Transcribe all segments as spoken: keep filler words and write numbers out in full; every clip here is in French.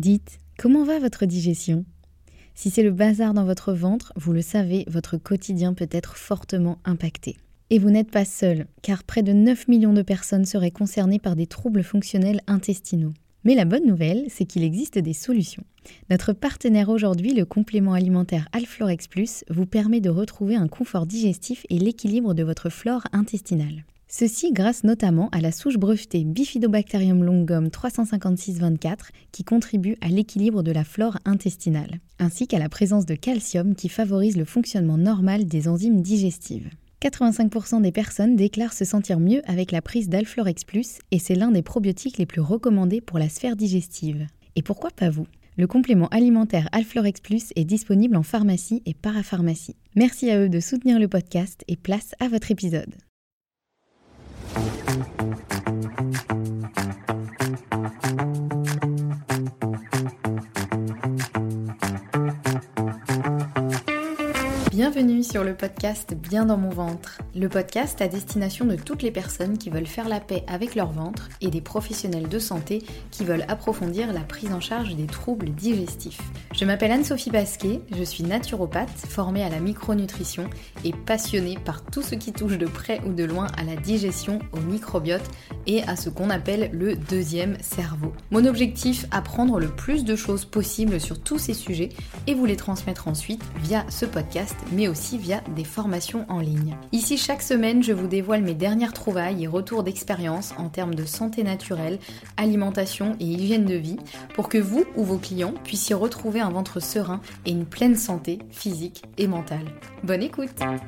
Dites, comment va votre digestion ? Si c'est le bazar dans votre ventre, vous le savez, votre quotidien peut être fortement impacté. Et vous n'êtes pas seul, car près de neuf millions de personnes seraient concernées par des troubles fonctionnels intestinaux. Mais la bonne nouvelle, c'est qu'il existe des solutions. Notre partenaire aujourd'hui, le complément alimentaire Alflorex Plus, vous permet de retrouver un confort digestif et l'équilibre de votre flore intestinale. Ceci grâce notamment à la souche brevetée Bifidobacterium longum trois cent cinquante-six vingt-quatre qui contribue à l'équilibre de la flore intestinale, ainsi qu'à la présence de calcium qui favorise le fonctionnement normal des enzymes digestives. quatre-vingt-cinq pour cent des personnes déclarent se sentir mieux avec la prise d'Alflorex Plus et c'est l'un des probiotiques les plus recommandés pour la sphère digestive. Et pourquoi pas vous ? Le complément alimentaire Alflorex Plus est disponible en pharmacie et parapharmacie. Merci à eux de soutenir le podcast et place à votre épisode. Bienvenue sur le podcast Bien dans mon ventre, le podcast à destination de toutes les personnes qui veulent faire la paix avec leur ventre et des professionnels de santé qui veulent approfondir la prise en charge des troubles digestifs. Je m'appelle Anne-Sophie Basquet, je suis naturopathe, formée à la micronutrition et passionnée par tout ce qui touche de près ou de loin à la digestion, au microbiote et à ce qu'on appelle le deuxième cerveau. Mon objectif, apprendre le plus de choses possibles sur tous ces sujets et vous les transmettre ensuite via ce podcast, mais aussi via des formations en ligne. Ici, chaque semaine, je vous dévoile mes dernières trouvailles et retours d'expérience en termes de santé naturelle, alimentation et hygiène de vie, pour que vous ou vos clients puissiez retrouver un ventre serein et une pleine santé physique et mentale. Bonne écoute!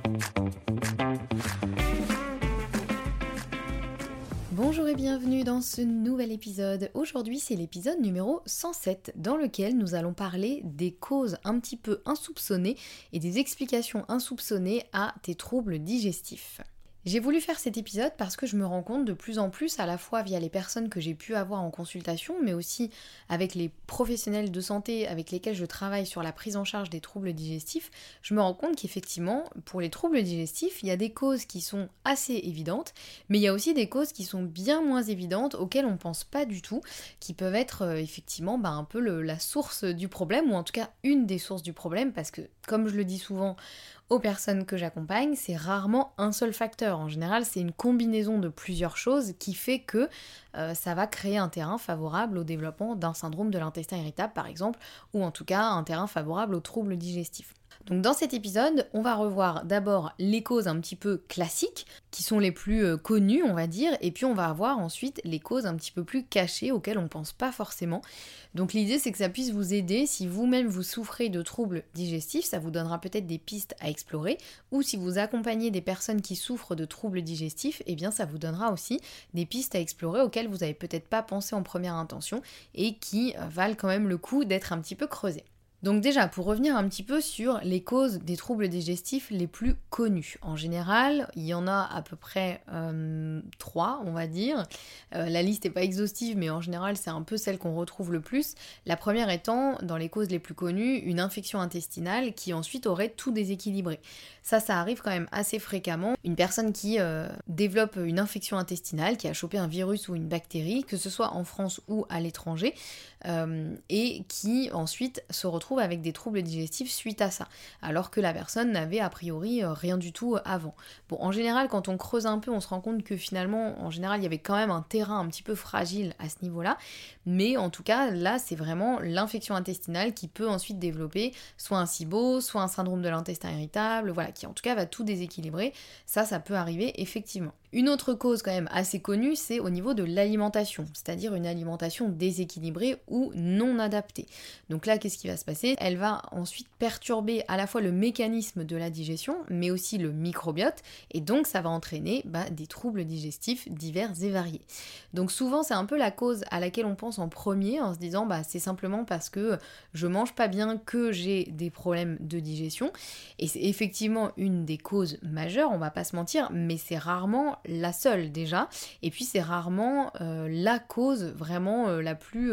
Bonjour et bienvenue dans ce nouvel épisode. Aujourd'hui, c'est l'épisode numéro cent sept dans lequel nous allons parler des causes un petit peu insoupçonnées et des explications insoupçonnées à tes troubles digestifs. J'ai voulu faire cet épisode parce que je me rends compte de plus en plus, à la fois via les personnes que j'ai pu avoir en consultation, mais aussi avec les professionnels de santé avec lesquels je travaille sur la prise en charge des troubles digestifs, je me rends compte qu'effectivement, pour les troubles digestifs, il y a des causes qui sont assez évidentes, mais il y a aussi des causes qui sont bien moins évidentes, auxquelles on ne pense pas du tout, qui peuvent être euh, effectivement bah, un peu le, la source du problème, ou en tout cas une des sources du problème, parce que, comme je le dis souvent, aux personnes que j'accompagne, c'est rarement un seul facteur. En général, c'est une combinaison de plusieurs choses qui fait que euh, ça va créer un terrain favorable au développement d'un syndrome de l'intestin irritable, par exemple, ou en tout cas un terrain favorable aux troubles digestifs. Donc dans cet épisode, on va revoir d'abord les causes un petit peu classiques, qui sont les plus euh, connues, on va dire, et puis on va avoir ensuite les causes un petit peu plus cachées, auxquelles on ne pense pas forcément. Donc l'idée, c'est que ça puisse vous aider, si vous-même vous souffrez de troubles digestifs, ça vous donnera peut-être des pistes à explorer, ou si vous accompagnez des personnes qui souffrent de troubles digestifs, eh bien ça vous donnera aussi des pistes à explorer auxquelles vous n'avez peut-être pas pensé en première intention, et qui euh, valent quand même le coup d'être un petit peu creusées. Donc déjà, pour revenir un petit peu sur les causes des troubles digestifs les plus connus. En général, il y en a à peu près euh, trois, on va dire. Euh, la liste n'est pas exhaustive, mais en général, c'est un peu celle qu'on retrouve le plus. La première étant, dans les causes les plus connues, une infection intestinale qui ensuite aurait tout déséquilibré. Ça, ça arrive quand même assez fréquemment. Une personne qui euh, développe une infection intestinale, qui a chopé un virus ou une bactérie, que ce soit en France ou à l'étranger, euh, et qui ensuite se retrouve avec des troubles digestifs suite à ça, alors que la personne n'avait a priori rien du tout avant. Bon, en général, quand on creuse un peu, on se rend compte que finalement, en général, il y avait quand même un terrain un petit peu fragile à ce niveau-là, mais en tout cas, là, c'est vraiment l'infection intestinale qui peut ensuite développer soit un SIBO, soit un syndrome de l'intestin irritable, voilà, qui en tout cas va tout déséquilibrer. Ça, ça peut arriver effectivement. Une autre cause quand même assez connue, c'est au niveau de l'alimentation, c'est-à-dire une alimentation déséquilibrée ou non adaptée. Donc là, qu'est-ce qui va se passer ? Elle va ensuite perturber à la fois le mécanisme de la digestion, mais aussi le microbiote, et donc ça va entraîner bah, des troubles digestifs divers et variés. Donc souvent, c'est un peu la cause à laquelle on pense en premier, en se disant bah c'est simplement parce que je mange pas bien que j'ai des problèmes de digestion, et c'est effectivement une des causes majeures, on va pas se mentir, mais c'est rarement la seule déjà, et puis c'est rarement euh, la cause vraiment euh, la plus euh, la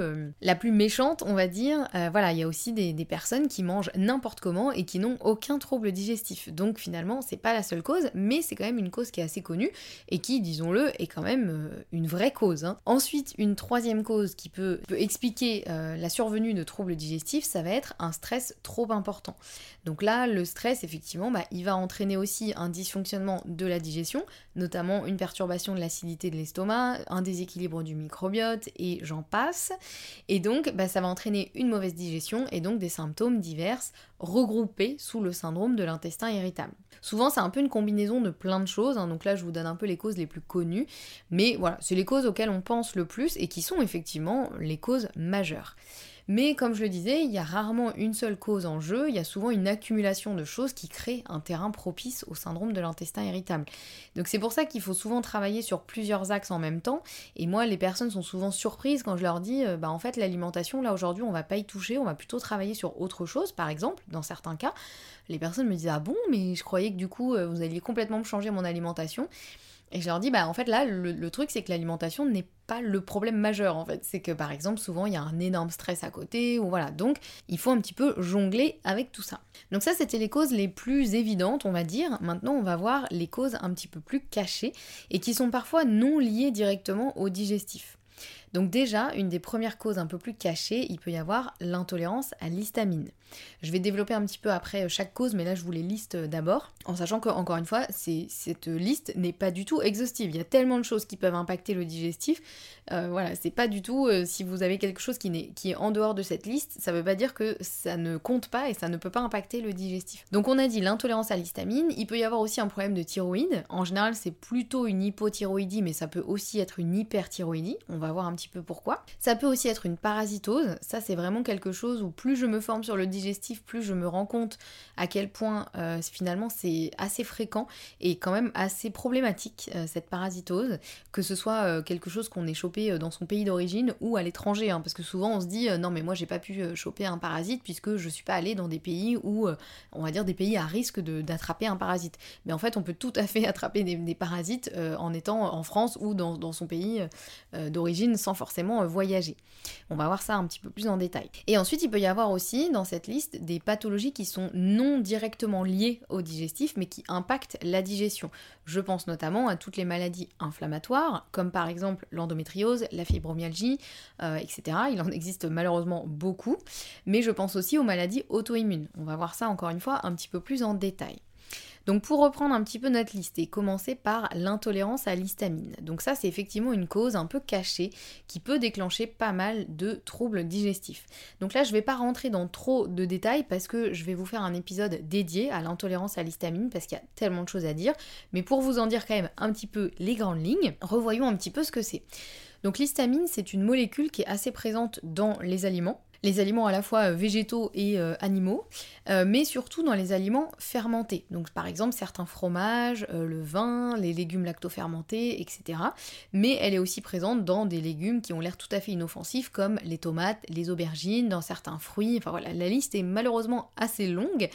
la plus méchante, on va dire, euh, voilà, il y a aussi des, des personnes qui mangent n'importe comment et qui n'ont aucun trouble digestif. Donc finalement, c'est pas la seule cause, mais c'est quand même une cause qui est assez connue et qui, disons-le, est quand même euh, une vraie cause. Hein. Ensuite, une troisième cause qui peut, peut expliquer euh, la survenue de troubles digestifs, ça va être un stress trop important. Donc là, le stress, effectivement, bah, il va entraîner aussi un dysfonctionnement de la digestion, notamment une perturbation de l'acidité de l'estomac, un déséquilibre du microbiote et j'en passe. Et donc, bah, ça va entraîner une mauvaise digestion et donc des symptômes divers regroupés sous le syndrome de l'intestin irritable. Souvent, c'est un peu une combinaison de plein de choses, hein, donc là, je vous donne un peu les causes les plus connues, mais voilà, c'est les causes auxquelles on pense le plus et qui sont effectivement les causes majeures. Mais comme je le disais, il y a rarement une seule cause en jeu, il y a souvent une accumulation de choses qui créent un terrain propice au syndrome de l'intestin irritable. Donc c'est pour ça qu'il faut souvent travailler sur plusieurs axes en même temps, et moi les personnes sont souvent surprises quand je leur dis euh, bah en fait l'alimentation là aujourd'hui on va pas y toucher, on va plutôt travailler sur autre chose par exemple, dans certains cas. Les personnes me disent ah bon mais je croyais que du coup euh, vous alliez complètement me changer mon alimentation. Et je leur dis, bah en fait là, le, le truc c'est que l'alimentation n'est pas le problème majeur en fait. C'est que par exemple, souvent il y a un énorme stress à côté, ou voilà. Donc il faut un petit peu jongler avec tout ça. Donc ça, c'était les causes les plus évidentes, on va dire. Maintenant, on va voir les causes un petit peu plus cachées et qui sont parfois non liées directement au digestif. Donc déjà, une des premières causes un peu plus cachées, il peut y avoir l'intolérance à l'histamine. Je vais développer un petit peu après chaque cause, mais là je vous les liste d'abord, en sachant que, encore une fois, c'est, cette liste n'est pas du tout exhaustive. Il y a tellement de choses qui peuvent impacter le digestif, euh, voilà, c'est pas du tout, euh, si vous avez quelque chose qui, n'est, qui est en dehors de cette liste, ça veut pas dire que ça ne compte pas et ça ne peut pas impacter le digestif. Donc on a dit l'intolérance à l'histamine, il peut y avoir aussi un problème de thyroïde, en général c'est plutôt une hypothyroïdie, mais ça peut aussi être une hyperthyroïdie, on va voir un petit peu pourquoi. Ça peut aussi être une parasitose, ça c'est vraiment quelque chose où plus je me forme sur le digestif, plus je me rends compte à quel point euh, finalement c'est assez fréquent et quand même assez problématique euh, cette parasitose, que ce soit euh, quelque chose qu'on ait chopé euh, dans son pays d'origine ou à l'étranger, hein, parce que souvent on se dit euh, non mais moi j'ai pas pu euh, choper un parasite puisque je suis pas allée dans des pays où, euh, on va dire des pays à risque de, d'attraper un parasite. Mais en fait on peut tout à fait attraper des, des parasites euh, en étant en France ou dans, dans son pays euh, d'origine sans forcément euh, voyager. On va voir ça un petit peu plus en détail. Et ensuite il peut y avoir aussi dans cette liste des pathologies qui sont non directement liées au digestif mais qui impactent la digestion. Je pense notamment à toutes les maladies inflammatoires comme par exemple l'endométriose, la fibromyalgie, euh, et cetera. Il en existe malheureusement beaucoup, mais je pense aussi aux maladies auto-immunes. On va voir ça encore une fois un petit peu plus en détail. Donc pour reprendre un petit peu notre liste et commencer par l'intolérance à l'histamine. Donc ça c'est effectivement une cause un peu cachée qui peut déclencher pas mal de troubles digestifs. Donc là je vais pas rentrer dans trop de détails parce que je vais vous faire un épisode dédié à l'intolérance à l'histamine parce qu'il y a tellement de choses à dire. Mais pour vous en dire quand même un petit peu les grandes lignes, revoyons un petit peu ce que c'est. Donc l'histamine c'est une molécule qui est assez présente dans les aliments. Les aliments à la fois végétaux et euh, animaux, euh, mais surtout dans les aliments fermentés. Donc par exemple certains fromages, euh, le vin, les légumes lactofermentés, et cetera. Mais elle est aussi présente dans des légumes qui ont l'air tout à fait inoffensifs comme les tomates, les aubergines, dans certains fruits. Enfin voilà, la liste est malheureusement assez longue.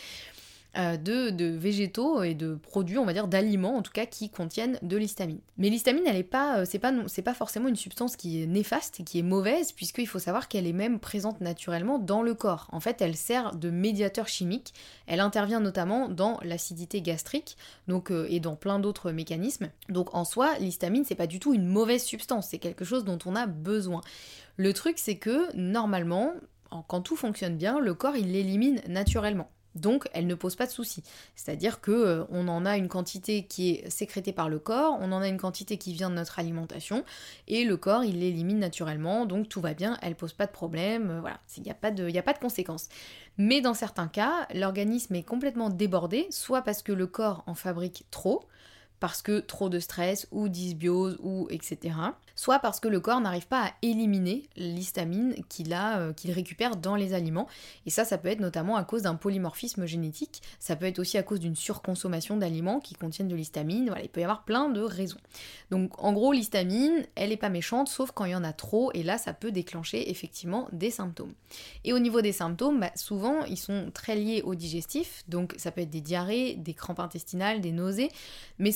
De, de végétaux et de produits, on va dire d'aliments en tout cas, qui contiennent de l'histamine. Mais l'histamine, elle est pas, c'est pas, c'est pas forcément une substance qui est néfaste et qui est mauvaise, puisqu'il faut savoir qu'elle est même présente naturellement dans le corps. En fait, elle sert de médiateur chimique, elle intervient notamment dans l'acidité gastrique, donc, euh, et dans plein d'autres mécanismes. Donc en soi, l'histamine, c'est pas du tout une mauvaise substance, c'est quelque chose dont on a besoin. Le truc, c'est que, normalement, quand tout fonctionne bien, le corps, il l'élimine naturellement. Donc elle ne pose pas de soucis. C'est-à-dire qu'on euh, en a une quantité qui est sécrétée par le corps, on en a une quantité qui vient de notre alimentation, et le corps il l'élimine naturellement, donc tout va bien, elle pose pas de problème, euh, voilà, il n'y a pas de, y a pas de conséquences. Mais dans certains cas, l'organisme est complètement débordé, soit parce que le corps en fabrique trop, parce que trop de stress ou dysbiose ou et cetera. Soit parce que le corps n'arrive pas à éliminer l'histamine qu'il a, euh, qu'il récupère dans les aliments. Et ça, ça peut être notamment à cause d'un polymorphisme génétique. Ça peut être aussi à cause d'une surconsommation d'aliments qui contiennent de l'histamine. Voilà, il peut y avoir plein de raisons. Donc en gros, l'histamine, elle est pas méchante, sauf quand il y en a trop. Et là, ça peut déclencher effectivement des symptômes. Et au niveau des symptômes, bah, souvent, ils sont très liés au digestif. Donc ça peut être des diarrhées, des crampes intestinales, des nausées. Mais ça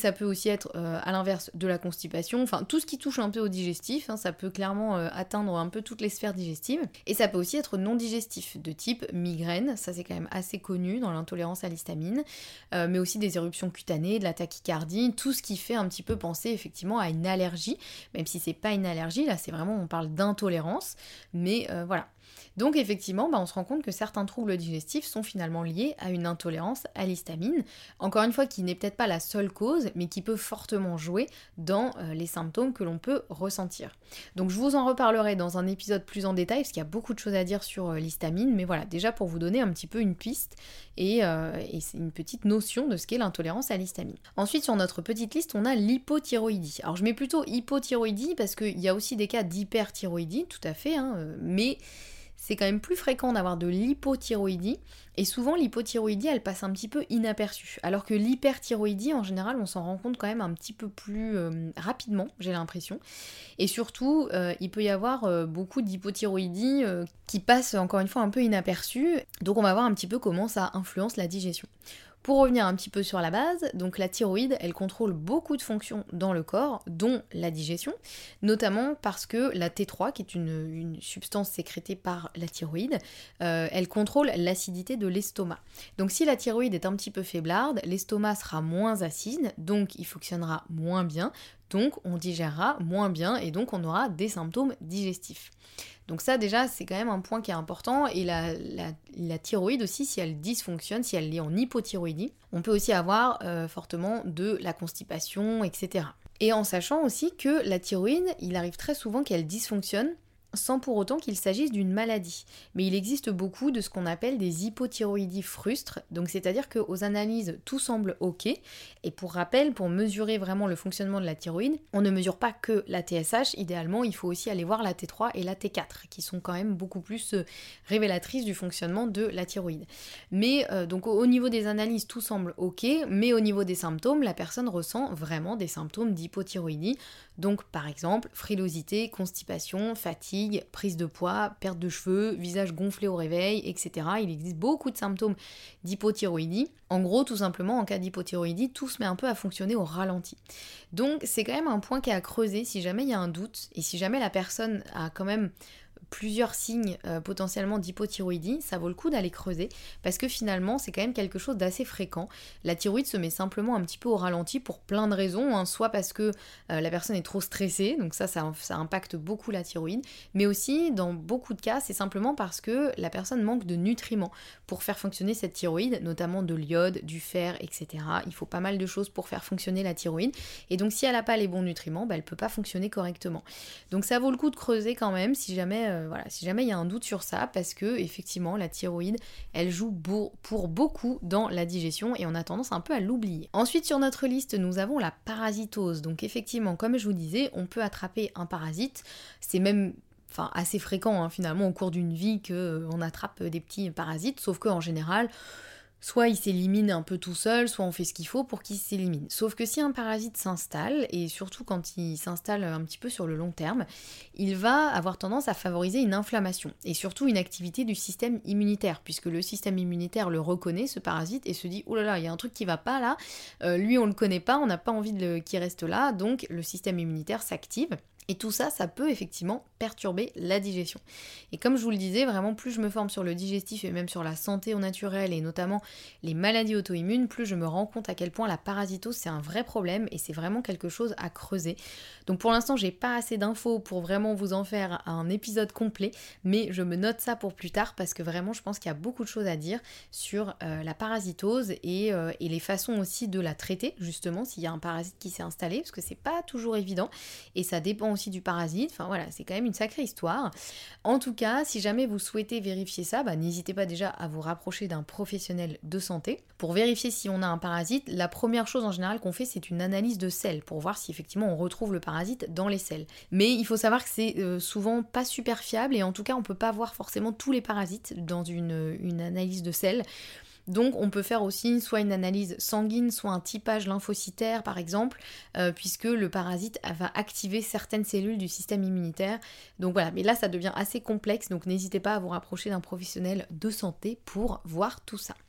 ça peut aussi être euh, à l'inverse de la constipation, enfin tout ce qui touche un peu au digestif, hein, ça peut clairement euh, atteindre un peu toutes les sphères digestives. Et ça peut aussi être non digestif, de type migraine, ça c'est quand même assez connu dans l'intolérance à l'histamine, euh, mais aussi des éruptions cutanées, de la tachycardie, tout ce qui fait un petit peu penser effectivement à une allergie, même si c'est pas une allergie, là c'est vraiment, on parle d'intolérance, mais euh, voilà. Donc effectivement, bah, on se rend compte que certains troubles digestifs sont finalement liés à une intolérance à l'histamine, encore une fois qui n'est peut-être pas la seule cause, mais qui peut fortement jouer dans euh, les symptômes que l'on peut ressentir. Donc je vous en reparlerai dans un épisode plus en détail, parce qu'il y a beaucoup de choses à dire sur euh, l'histamine, mais voilà, déjà pour vous donner un petit peu une piste et, euh, et c'est une petite notion de ce qu'est l'intolérance à l'histamine. Ensuite, sur notre petite liste, on a l'hypothyroïdie. Alors je mets plutôt hypothyroïdie parce qu'il y a aussi des cas d'hyperthyroïdie, tout à fait, hein, euh, mais c'est quand même plus fréquent d'avoir de l'hypothyroïdie, et souvent l'hypothyroïdie elle passe un petit peu inaperçue, alors que l'hyperthyroïdie en général on s'en rend compte quand même un petit peu plus euh, rapidement, j'ai l'impression, et surtout euh, il peut y avoir euh, beaucoup d'hypothyroïdie euh, qui passe encore une fois un peu inaperçue, donc on va voir un petit peu comment ça influence la digestion. Pour revenir un petit peu sur la base, donc la thyroïde, elle contrôle beaucoup de fonctions dans le corps, dont la digestion, notamment parce que la T trois, qui est une, une substance sécrétée par la thyroïde, euh, elle contrôle l'acidité de l'estomac. Donc si la thyroïde est un petit peu faiblarde, l'estomac sera moins acide, donc il fonctionnera moins bien, donc on digérera moins bien et donc on aura des symptômes digestifs. Donc ça déjà c'est quand même un point qui est important, et la, la, la thyroïde aussi, si elle dysfonctionne, si elle est en hypothyroïdie, on peut aussi avoir euh, fortement de la constipation, et cetera. Et en sachant aussi que la thyroïde, il arrive très souvent qu'elle dysfonctionne sans pour autant qu'il s'agisse d'une maladie. Mais il existe beaucoup de ce qu'on appelle des hypothyroïdies frustres, donc c'est-à-dire qu'aux analyses tout semble ok, et pour rappel, pour mesurer vraiment le fonctionnement de la thyroïde, on ne mesure pas que la T S H, idéalement il faut aussi aller voir la T trois et la T quatre, qui sont quand même beaucoup plus révélatrices du fonctionnement de la thyroïde. Mais euh, donc au niveau des analyses tout semble ok, mais au niveau des symptômes, la personne ressent vraiment des symptômes d'hypothyroïdie, donc par exemple frilosité, constipation, fatigue, prise de poids, perte de cheveux, visage gonflé au réveil, et cetera. Il existe beaucoup de symptômes d'hypothyroïdie. En gros, tout simplement, en cas d'hypothyroïdie, tout se met un peu à fonctionner au ralenti. Donc c'est quand même un point qui est à creuser si jamais il y a un doute, et si jamais la personne a quand même plusieurs signes euh, potentiellement d'hypothyroïdie, ça vaut le coup d'aller creuser, parce que finalement c'est quand même quelque chose d'assez fréquent. La thyroïde se met simplement un petit peu au ralenti pour plein de raisons, hein, soit parce que euh, la personne est trop stressée, donc ça, ça ça impacte beaucoup la thyroïde, mais aussi dans beaucoup de cas c'est simplement parce que la personne manque de nutriments pour faire fonctionner cette thyroïde, notamment de l'iode, du fer, et cetera. Il faut pas mal de choses pour faire fonctionner la thyroïde, et donc si elle n'a pas les bons nutriments, bah, elle peut pas fonctionner correctement. Donc ça vaut le coup de creuser quand même si jamais euh, voilà, si jamais il y a un doute sur ça, parce que effectivement la thyroïde elle joue beau, pour beaucoup dans la digestion, et on a tendance un peu à l'oublier. Ensuite sur notre liste nous avons la parasitose. Donc effectivement comme je vous disais, on peut attraper un parasite, c'est même enfin assez fréquent hein, finalement au cours d'une vie qu'on euh, attrape des petits parasites, sauf qu'en général soit il s'élimine un peu tout seul, soit on fait ce qu'il faut pour qu'il s'élimine. Sauf que si un parasite s'installe, et surtout quand il s'installe un petit peu sur le long terme, il va avoir tendance à favoriser une inflammation, et surtout une activité du système immunitaire, puisque le système immunitaire le reconnaît, ce parasite, et se dit « Oh là là, il y a un truc qui va pas là, euh, lui on le connaît pas, on n'a pas envie de le... qu'il reste là », donc le système immunitaire s'active. Et tout ça, ça peut effectivement perturber la digestion. Et comme je vous le disais, vraiment plus je me forme sur le digestif et même sur la santé au naturel et notamment les maladies auto-immunes, plus je me rends compte à quel point la parasitose c'est un vrai problème et c'est vraiment quelque chose à creuser. Donc pour l'instant j'ai pas assez d'infos pour vraiment vous en faire un épisode complet, mais je me note ça pour plus tard parce que vraiment je pense qu'il y a beaucoup de choses à dire sur euh, la parasitose et, euh, et les façons aussi de la traiter, justement s'il y a un parasite qui s'est installé, parce que c'est pas toujours évident et ça dépend aussi du parasite, enfin voilà, c'est quand même une sacrée histoire. En tout cas, si jamais vous souhaitez vérifier ça, bah, n'hésitez pas déjà à vous rapprocher d'un professionnel de santé. Pour vérifier si on a un parasite, la première chose en général qu'on fait, c'est une analyse de selles pour voir si effectivement on retrouve le parasite dans les selles. Mais il faut savoir que c'est euh, souvent pas super fiable et en tout cas on peut pas voir forcément tous les parasites dans une, une analyse de selles. Donc on peut faire aussi soit une analyse sanguine, soit un typage lymphocytaire par exemple, euh, puisque le parasite va activer certaines cellules du système immunitaire. Donc voilà, mais là ça devient assez complexe, donc n'hésitez pas à vous rapprocher d'un professionnel de santé pour voir tout ça.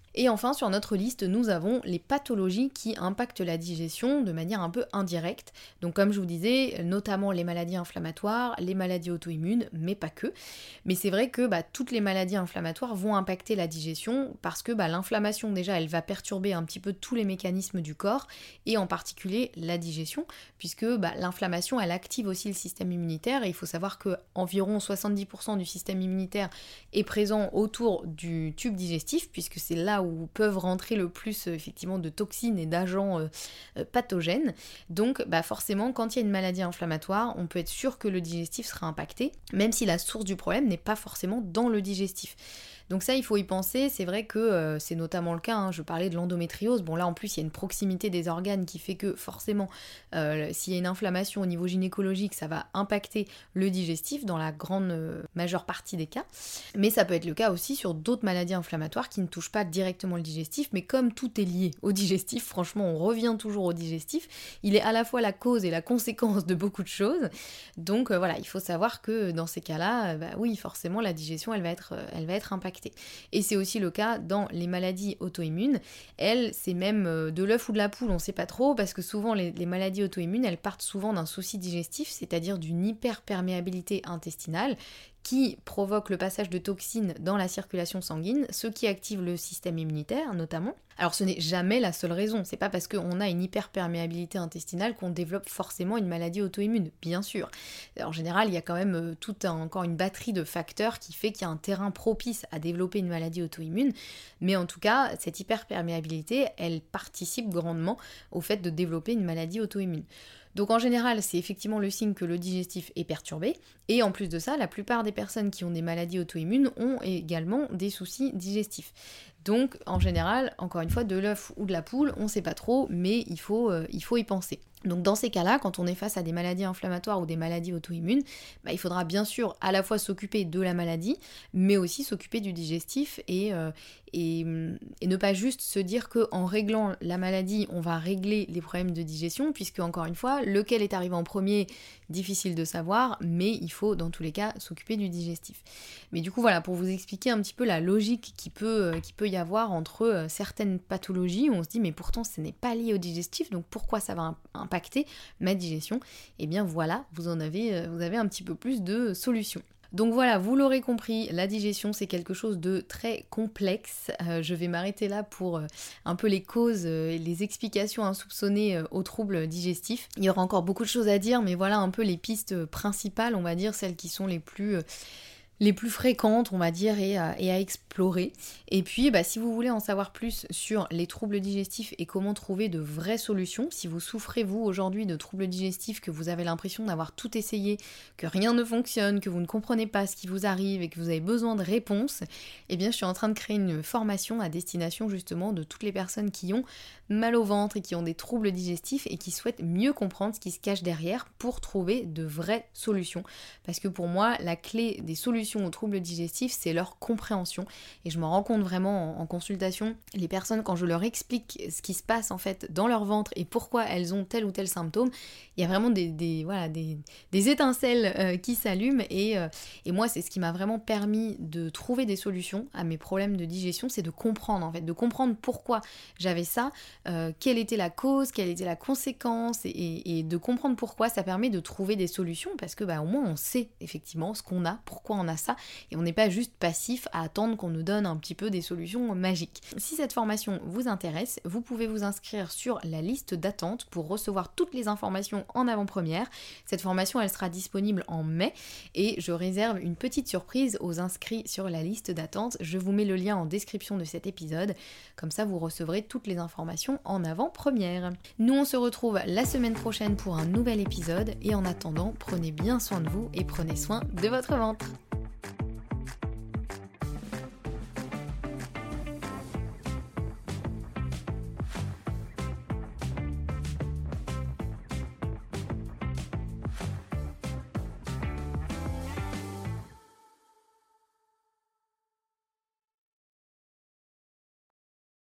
Et enfin, sur notre liste, nous avons les pathologies qui impactent la digestion de manière un peu indirecte. Donc comme je vous disais, notamment les maladies inflammatoires, les maladies auto-immunes, mais pas que. Mais c'est vrai que bah, toutes les maladies inflammatoires vont impacter la digestion parce que bah, l'inflammation, déjà, elle va perturber un petit peu tous les mécanismes du corps et en particulier la digestion, puisque bah, l'inflammation, elle active aussi le système immunitaire et il faut savoir que environ soixante-dix pour cent du système immunitaire est présent autour du tube digestif, puisque c'est là où peuvent rentrer le plus euh, effectivement de toxines et d'agents euh, euh, pathogènes. Donc bah, forcément, quand il y a une maladie inflammatoire, on peut être sûr que le digestif sera impacté, même si la source du problème n'est pas forcément dans le digestif. Donc ça, il faut y penser, c'est vrai que euh, c'est notamment le cas, hein, je parlais de l'endométriose, bon là en plus il y a une proximité des organes qui fait que forcément, euh, s'il y a une inflammation au niveau gynécologique, ça va impacter le digestif dans la grande euh, majeure partie des cas, mais ça peut être le cas aussi sur d'autres maladies inflammatoires qui ne touchent pas directement le digestif, mais comme tout est lié au digestif, franchement on revient toujours au digestif, il est à la fois la cause et la conséquence de beaucoup de choses, donc euh, voilà, il faut savoir que dans ces cas-là, euh, bah oui, forcément la digestion elle va être, euh, elle va être impactée. Et c'est aussi le cas dans les maladies auto-immunes. Elles, c'est même de l'œuf ou de la poule, on ne sait pas trop, parce que souvent les, les maladies auto-immunes, elles partent souvent d'un souci digestif, c'est-à-dire d'une hyperperméabilité intestinale, qui provoque le passage de toxines dans la circulation sanguine, ce qui active le système immunitaire notamment. Alors ce n'est jamais la seule raison, c'est pas parce qu'on a une hyperperméabilité intestinale qu'on développe forcément une maladie auto-immune, bien sûr. En général, il y a quand même euh, toute un, encore une batterie de facteurs qui fait qu'il y a un terrain propice à développer une maladie auto-immune, mais en tout cas, cette hyperperméabilité, elle participe grandement au fait de développer une maladie auto-immune. Donc en général, c'est effectivement le signe que le digestif est perturbé, et en plus de ça, la plupart des personnes qui ont des maladies auto-immunes ont également des soucis digestifs. Donc en général, encore une fois, de l'œuf ou de la poule, on ne sait pas trop, mais il faut, euh, il faut y penser. Donc dans ces cas-là, quand on est face à des maladies inflammatoires ou des maladies auto-immunes, bah, il faudra bien sûr à la fois s'occuper de la maladie, mais aussi s'occuper du digestif et, euh, et, et ne pas juste se dire qu'en réglant la maladie, on va régler les problèmes de digestion, puisque encore une fois, lequel est arrivé en premier, difficile de savoir, mais il faut dans tous les cas s'occuper du digestif. Mais du coup voilà, pour vous expliquer un petit peu la logique qui peut, qui peut y avoir entre certaines pathologies, où on se dit mais pourtant ce n'est pas lié au digestif, donc pourquoi ça va impacter ma digestion? Et bien voilà, vous en avez, vous avez un petit peu plus de solutions. Donc voilà, vous l'aurez compris, la digestion c'est quelque chose de très complexe. Euh, je vais m'arrêter là pour euh, un peu les causes et euh, les explications insoupçonnées euh, aux troubles digestifs. Il y aura encore beaucoup de choses à dire, mais voilà un peu les pistes principales, on va dire, celles qui sont les plus... Euh, les plus fréquentes, on va dire, et à, et à explorer. Et puis, bah, si vous voulez en savoir plus sur les troubles digestifs et comment trouver de vraies solutions, si vous souffrez, vous, aujourd'hui, de troubles digestifs, que vous avez l'impression d'avoir tout essayé, que rien ne fonctionne, que vous ne comprenez pas ce qui vous arrive et que vous avez besoin de réponses, eh bien, je suis en train de créer une formation à destination, justement, de toutes les personnes qui ont mal au ventre et qui ont des troubles digestifs et qui souhaitent mieux comprendre ce qui se cache derrière pour trouver de vraies solutions. Parce que pour moi, la clé des solutions aux troubles digestifs, c'est leur compréhension. Et je m'en rends compte vraiment en, en consultation. Les personnes, quand je leur explique ce qui se passe en fait dans leur ventre et pourquoi elles ont tel ou tel symptôme, il y a vraiment des, des, voilà, des, des étincelles euh, qui s'allument. Et, euh, et moi, c'est ce qui m'a vraiment permis de trouver des solutions à mes problèmes de digestion, c'est de comprendre en fait, de comprendre pourquoi j'avais ça, euh, quelle était la cause, quelle était la conséquence, et, et, et de comprendre pourquoi ça permet de trouver des solutions, parce que bah, au moins on sait effectivement ce qu'on a, pourquoi on a ça, et on n'est pas juste passif à attendre qu'on nous donne un petit peu des solutions magiques. Si cette formation vous intéresse, vous pouvez vous inscrire sur la liste d'attente pour recevoir toutes les informations en avant-première. Cette formation, elle sera disponible en mai et je réserve une petite surprise aux inscrits sur la liste d'attente. Je vous mets le lien en description de cet épisode, comme ça vous recevrez toutes les informations en avant-première. Nous on se retrouve la semaine prochaine pour un nouvel épisode et en attendant, prenez bien soin de vous et prenez soin de votre ventre.